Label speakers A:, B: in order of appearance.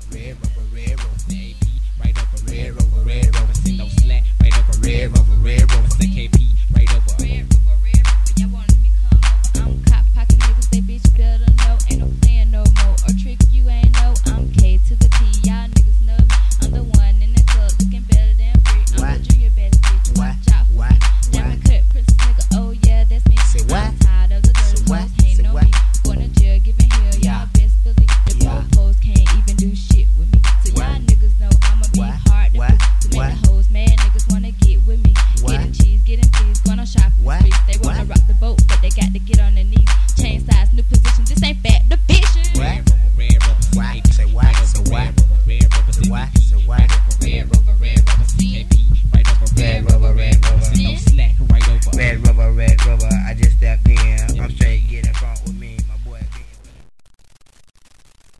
A: red rover, AP, right up a red rover, send no slack, right up a red rover, send KP.